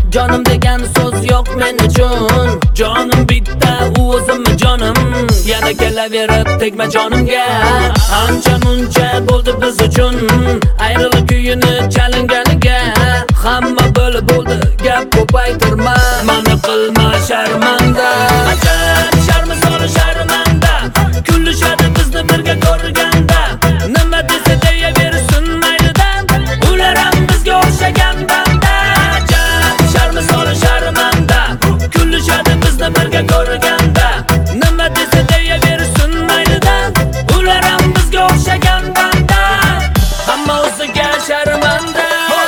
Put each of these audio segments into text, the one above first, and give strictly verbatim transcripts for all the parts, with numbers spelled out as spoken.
Jonim degan so'z yo'q men uchun. Jonim bitta, u o'zimmi jonim. Yana kelaverib tegma jonimga. Ancha muncha bo'ldi biz uchun. Ayriliq kuyini chalinganiga hamma bo'lib bo'ldi, gap ko'paytirma. Mani qilma sharmanda. Ajab sharmisol sharmanda. Kullishadi bizni birga ko'rganda. Nima desa deyaversin maylidan. Ular ham bizga o'xshagan banda. Ajab sharmisol sharmanda. Kullishadi bizni birga ko'rganda. Nima desa deyaversin maylidan. Ular ham bizga o'xshagan banda. Hamma o'ziga sharmanda.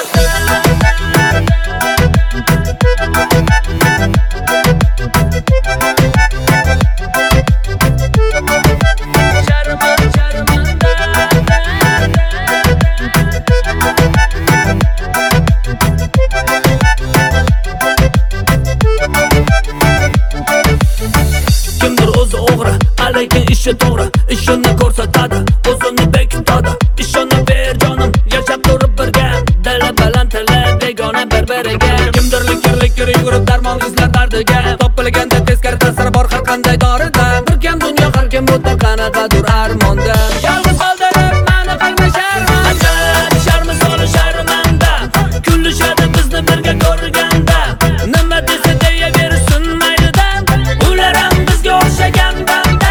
Lekin ishi to'g'ri, ishini ko'rsatadi, o'zini bekitadi. Ishonaver jonim, yashab turib birga, dili baland tili begona bir-biriga. Kimdir likir-likir yugurib darmon izlar dardiga. Topilganda teskari ta'siri bor har qanday dorida. Bir kam dunyo, har kim o'tar qanaqadir armonda. Yolg'iz qoldirib mani qilma sharmanda. Ajab sharmisol sharmanda. Kullishadi bizni birga ko'rganda. Nima desa deyaversin maylidan. Ular ham bizga o'xshagan banda.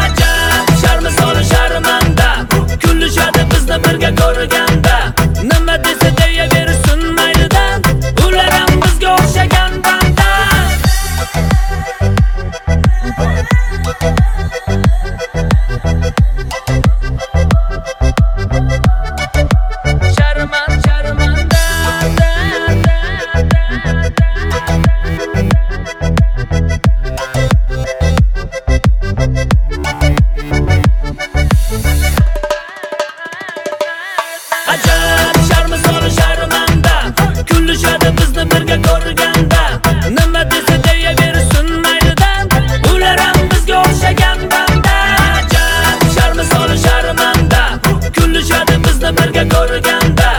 Kullishadi bizni birga ko'rganda. Nima desa deyaversin maylidan. Ular ham bizga o'xshagan banda. Sharman sharmanda. Ajab sharmisol sharmanda. Kullishadi bizni birga ko'rganda. Nima desa deyaversin maylidan. Ular ham bizga o'xshagan banda. Ajab sharmisol sharmanda. Kullishadi bizni birga ko'rganda.